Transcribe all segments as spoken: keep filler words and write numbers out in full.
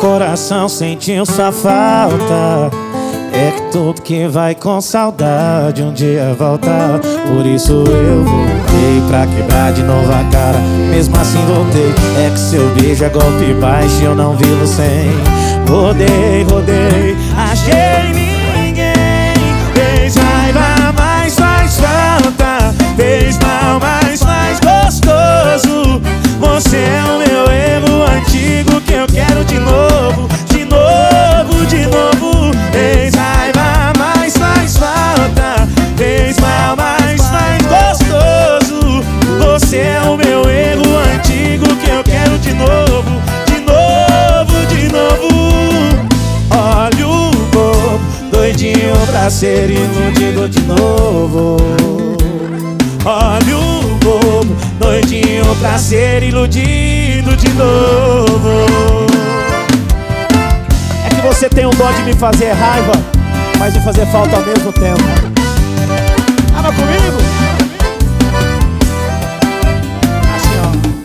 coração sentiu sua falta. É que tudo que vai com saudade um dia volta. Por isso eu voltei pra quebrar de novo a cara. Mesmo assim voltei. É que seu beijo é golpe baixo e eu não vivo sem. Rodei, rodei, achei ninguém. Fez raiva, mas faz falta. Fez mal, mas faz gostoso. Você é o meu erro antigo que eu quero de novo. De novo, de novo. Fez raiva, mas faz falta. Fez mal, mas faz gostoso. Você é o meu erro antigo que eu quero de novo. De novo, de novo. Olha o bobo, doidinho pra ser iludido de novo. Olha o bobo, doidinho pra ser iludido de novo. É que você tem um dó de me fazer raiva, mas me fazer falta ao mesmo tempo. Tava comigo? Assim,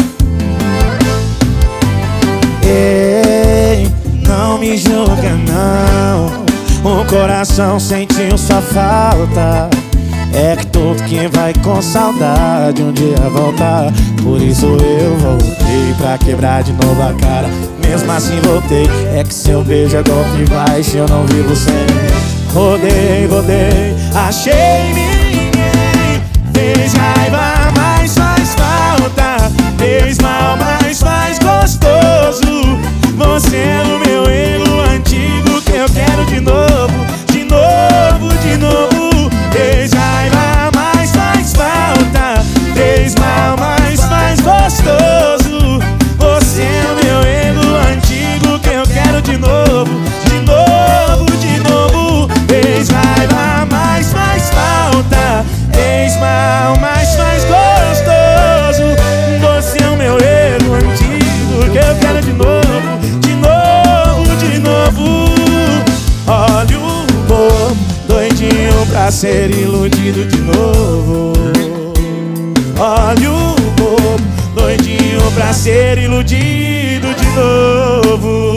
ó. Ei, não me julga não. O coração sentiu sua falta. É que todo quem vai com saudade um dia volta. Por isso eu voltei pra quebrar de novo a cara. Mesmo assim voltei. É que seu beijo é golpe baixo e eu não vivo sem. Rodei, rodei, achei ninguém. Fez raiva, mas faz falta. Fez mal, mas faz gostoso. Você é o meu erro antigo que eu quero de novo. De novo, de novo. Fez raiva, mas faz falta. Fez mal, mas faz gostoso. Você é o meu erro antigo que eu quero de novo. De novo, de novo. Fez raiva, mas faz falta. Fez mal, mas faz gostoso. Você é o meu erro antigo que eu quero de novo. De novo, de novo. Olha o bobo, doidinho pra ser iludido de novo. Olha o bobo, doidinho pra ser iludido de novo.